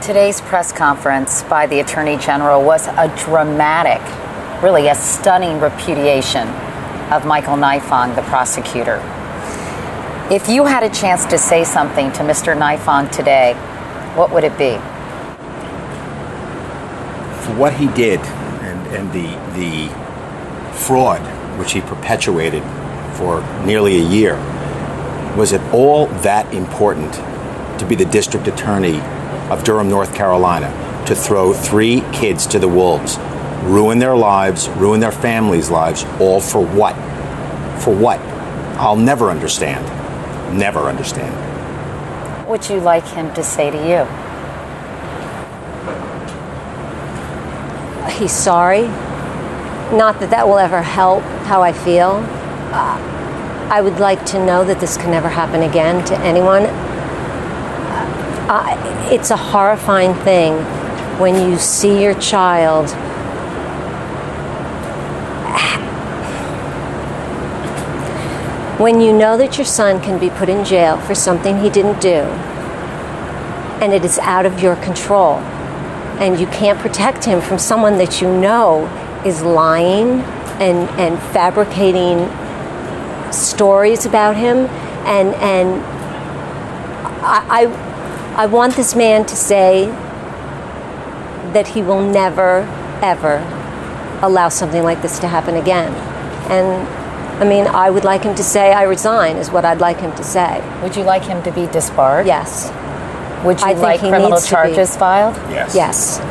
Today's press conference by the Attorney General was a dramatic, really a stunning repudiation of Michael Nifong, the prosecutor. If you had a chance to say something to Mr. Nifong today, what would it be? For what he did and the fraud which he perpetuated for nearly a year, was it all that important to be the district attorney of Durham, North Carolina, to throw 3 kids to the wolves, ruin their lives, ruin their families' lives, all for what? For what? I'll never understand. Never understand. What would you like him to say to you? He's sorry. Not that that will ever help how I feel. I would like to know that this can never happen again to anyone. It's a horrifying thing when you see your child when you know that your son can be put in jail for something he didn't do, and it is out of your control, and you can't protect him from someone that you know is lying and fabricating stories about him, and I want this man to say that he will never, ever allow something like this to happen again. And I mean, I would like him to say, I resign, is what I'd like him to say. Would you like him to be disbarred? Yes. Would you like criminal charges filed? Yes. Yes.